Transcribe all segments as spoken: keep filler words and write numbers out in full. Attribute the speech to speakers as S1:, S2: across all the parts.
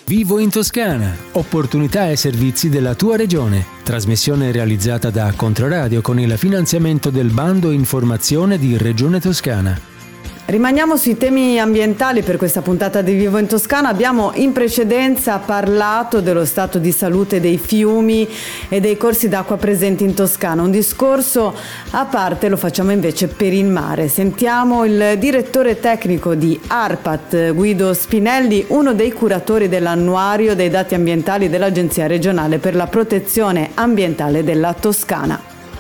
S1: Vivo in Toscana. Opportunità e servizi della tua regione. Trasmissione realizzata da Controradio con il finanziamento del bando Informazione di Regione Toscana.
S2: Rimaniamo sui temi ambientali per questa puntata di Vivo in Toscana. Abbiamo in precedenza parlato dello stato di salute dei fiumi e dei corsi d'acqua presenti in Toscana. Un discorso a parte lo facciamo invece per il mare. Sentiamo il direttore tecnico di ARPAT, Guido Spinelli, uno dei curatori dell'annuario dei dati ambientali dell'Agenzia regionale per la protezione ambientale della Toscana.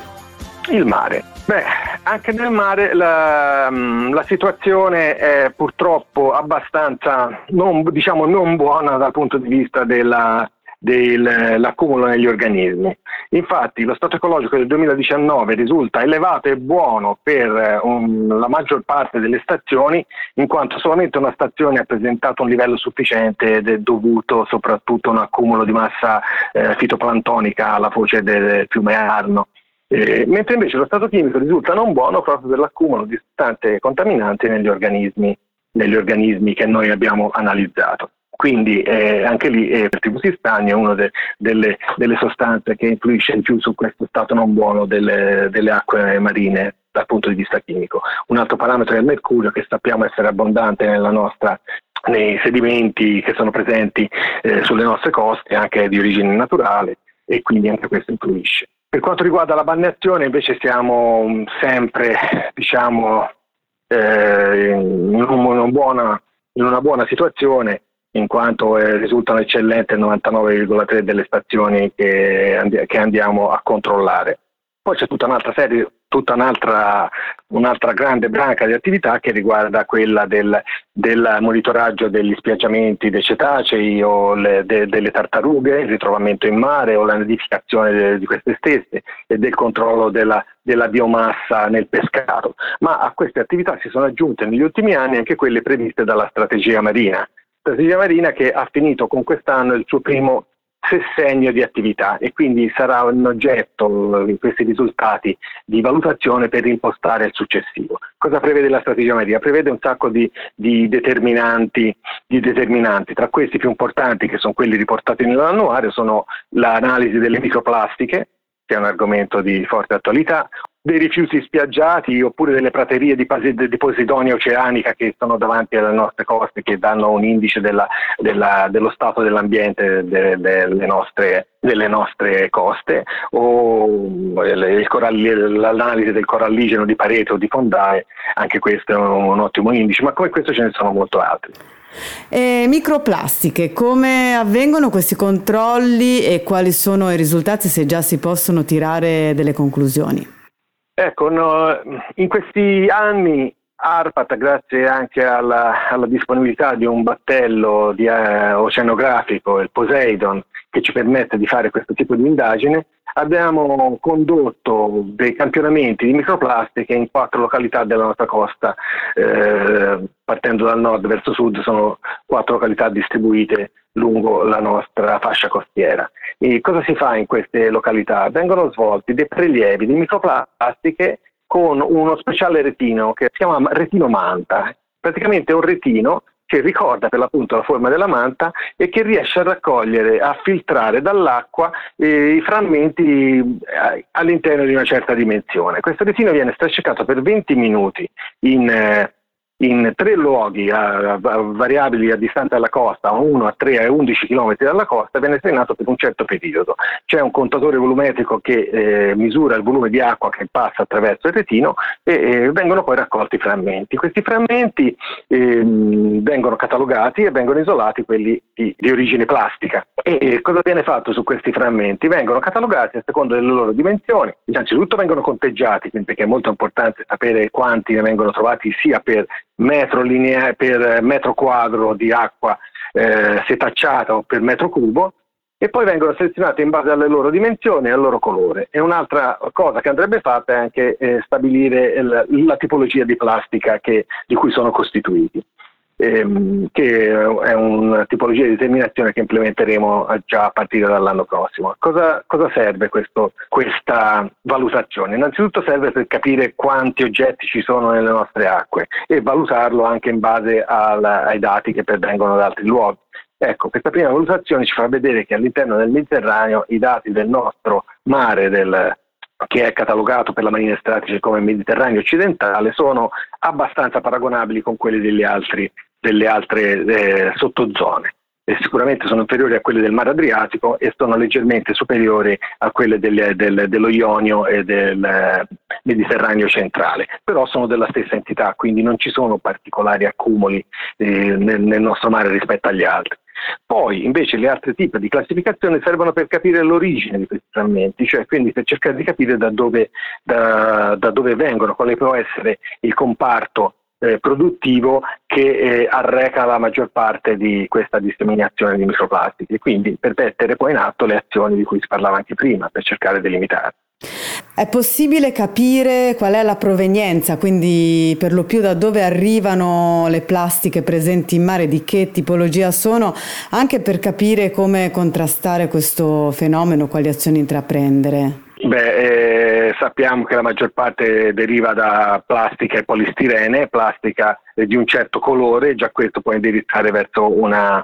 S3: Il mare. Beh, anche nel mare la, la situazione è purtroppo abbastanza non, diciamo, non buona dal punto di vista della, dell'accumulo negli organismi. Infatti lo stato ecologico del duemiladiciannove risulta elevato e buono per um, la maggior parte delle stazioni, in quanto solamente una stazione ha presentato un livello sufficiente ed è dovuto soprattutto a un accumulo di massa eh, fitoplanctonica alla foce del fiume Arno. Eh, mentre invece lo stato chimico risulta non buono proprio per l'accumulo di sostanze contaminanti negli organismi, negli organismi che noi abbiamo analizzato. Quindi eh, anche lì eh, il tifus stagno è una de, delle, delle sostanze che influisce in più su questo stato non buono delle, delle acque marine dal punto di vista chimico. Un altro parametro è il mercurio, che sappiamo essere abbondante nella nostra, nei sedimenti che sono presenti eh, sulle nostre coste, anche di origine naturale, e quindi anche questo influisce. Per quanto riguarda la balneazione invece siamo sempre, diciamo, eh, in, una buona, in una buona situazione, in quanto eh, risultano eccellenti il novantanove virgola tre delle stazioni che, andi- che andiamo a controllare. Poi c'è tutta un'altra serie, tutta un'altra, un'altra grande branca di attività che riguarda quella del, del monitoraggio degli spiaggiamenti dei cetacei o le, de, delle tartarughe, il ritrovamento in mare o la nidificazione de, di queste stesse e del controllo della, della biomassa nel pescato. Ma a queste attività si sono aggiunte negli ultimi anni anche quelle previste dalla strategia marina. Strategia marina che ha finito con quest'anno il suo primo sessennio di attività e quindi sarà un oggetto in questi risultati di valutazione per impostare il successivo. Cosa prevede la strategia marina? Prevede un sacco di, di determinanti, di determinanti, tra questi più importanti, che sono quelli riportati nell'annuario, sono l'analisi delle microplastiche, che è un argomento di forte attualità, dei rifiuti spiaggiati oppure delle praterie di, di posidonia oceanica che sono davanti alle nostre coste, che danno un indice della, della, dello stato dell'ambiente de, delle, nostre, delle nostre coste, o il coralli, l'analisi del coralligeno di parete o di fondaie, anche questo è un, un ottimo indice, ma come questo ce ne sono molto altri.
S2: E microplastiche, come avvengono questi controlli e quali sono i risultati, se già si possono tirare delle conclusioni?
S3: Ecco, no, in questi anni ARPAT, grazie anche alla, alla disponibilità di un battello di, eh, oceanografico, il Poseidon, che ci permette di fare questo tipo di indagine, abbiamo condotto dei campionamenti di microplastiche in quattro località della nostra costa, eh, partendo dal nord verso sud, sono quattro località distribuite lungo la nostra fascia costiera. E cosa si fa in queste località? Vengono svolti dei prelievi di microplastiche con uno speciale retino che si chiama retino manta. Praticamente è un retino che ricorda per l'appunto la forma della manta e che riesce a raccogliere, a filtrare dall'acqua eh, i frammenti eh, all'interno di una certa dimensione. Questo retino viene strascicato per venti minuti in, eh, in tre luoghi a, a, variabili a distanza dalla costa, uno a tre e undici chilometri dalla costa, viene drenato per un certo periodo. C'è un contatore volumetrico che eh, misura il volume di acqua che passa attraverso il retino e eh, vengono poi raccolti i frammenti. Questi frammenti eh, vengono catalogati e vengono isolati quelli di, di origine plastica. E eh, cosa viene fatto su questi frammenti? Vengono catalogati a seconda delle loro dimensioni. Innanzitutto vengono conteggiati, perché è molto importante sapere quanti ne vengono trovati sia per metro lineare, per metro quadro di acqua eh, setacciata o per metro cubo, e poi vengono selezionati in base alle loro dimensioni e al loro colore. E un'altra cosa che andrebbe fatta è anche eh, stabilire il, la tipologia di plastica che, di cui sono costituiti, ehm, che è una tipologia di determinazione che implementeremo già a partire dall'anno prossimo. Cosa, cosa serve questo, questa valutazione? Innanzitutto serve per capire quanti oggetti ci sono nelle nostre acque e valutarlo anche in base al, ai dati che pervengono da altri luoghi. Ecco, questa prima valutazione ci fa vedere che all'interno del Mediterraneo i dati del nostro mare, del, che è catalogato per la Marina Strategica come Mediterraneo occidentale, sono abbastanza paragonabili con quelli degli altri, delle altre eh, sottozone. E sicuramente sono inferiori a quelle del Mar Adriatico e sono leggermente superiori a quelle del, del, dello Ionio e del eh, Mediterraneo centrale, però sono della stessa entità, quindi non ci sono particolari accumuli eh, nel, nel nostro mare rispetto agli altri. Poi invece le altre tipi di classificazione servono per capire l'origine di questi frammenti, cioè quindi per cercare di capire da dove, da, da dove vengono, quale può essere il comparto Eh, produttivo che eh, arreca la maggior parte di questa disseminazione di microplastiche, quindi per mettere poi in atto le azioni di cui si parlava anche prima, per cercare di limitare.
S2: È possibile capire qual è la provenienza, quindi per lo più da dove arrivano le plastiche presenti in mare, di che tipologia sono, anche per capire come contrastare questo fenomeno, quali azioni intraprendere?
S3: Beh, eh, sappiamo che la maggior parte deriva da plastica e polistirene, plastica eh, di un certo colore, già questo può indirizzare verso una,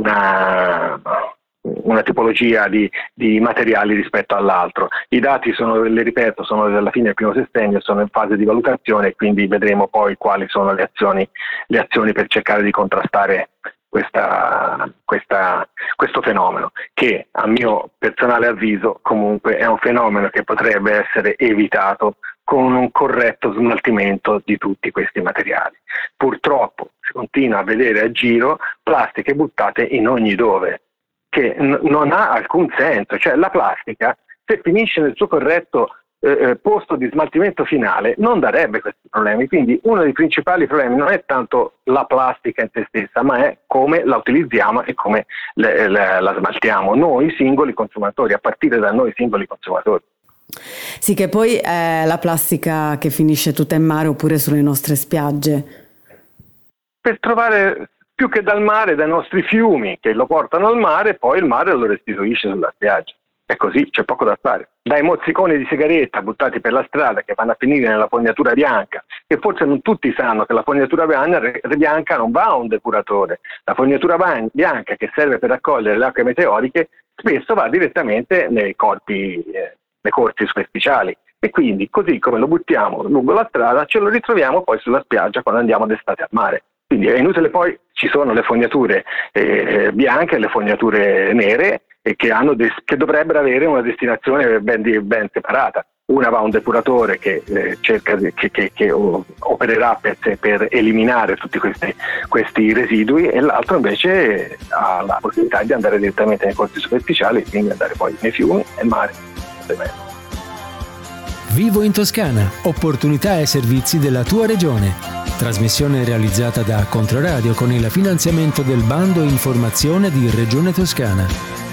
S3: una, una tipologia di, di materiali rispetto all'altro. I dati sono, le ripeto, sono della fine del primo sessennio, sono in fase di valutazione, quindi vedremo poi quali sono le azioni, le azioni per cercare di contrastare Questa, questa, questo fenomeno, che a mio personale avviso comunque è un fenomeno che potrebbe essere evitato con un corretto smaltimento di tutti questi materiali. Purtroppo si continua a vedere a giro plastiche buttate in ogni dove, che n- non ha alcun senso, cioè la plastica, se finisce nel suo corretto Eh, posto di smaltimento finale, non darebbe questi problemi. Quindi uno dei principali problemi non è tanto la plastica in se stessa, ma è come la utilizziamo e come le, le, la smaltiamo noi singoli consumatori, a partire da noi singoli consumatori.
S2: Sì, che poi è la plastica che finisce tutta in mare oppure sulle nostre spiagge.
S3: Per trovare, più che dal mare, dai nostri fiumi che lo portano al mare, poi il mare lo restituisce sulla spiaggia. È così, c'è poco da fare. Dai mozziconi di sigaretta buttati per la strada che vanno a finire nella fognatura bianca, che forse non tutti sanno che la fognatura bianca non va a un depuratore. La fognatura bianca, che serve per raccogliere le acque meteoriche, spesso va direttamente nei corpi, eh, nei corsi superficiali. E quindi, così come lo buttiamo lungo la strada, ce lo ritroviamo poi sulla spiaggia quando andiamo d'estate al mare. Quindi è inutile, poi ci sono le fognature eh, bianche e le fognature nere, e che, hanno des- che dovrebbero avere una destinazione ben, di- ben separata. Una va a un depuratore che eh, cerca di, che, che, che opererà per, per eliminare tutti questi, questi residui, e l'altro invece ha la possibilità di andare direttamente nei corsi superficiali e quindi andare poi nei fiumi e mare.
S1: Vivo in Toscana, opportunità e servizi della tua regione. Trasmissione realizzata da Controradio con il finanziamento del bando Informazione di Regione Toscana.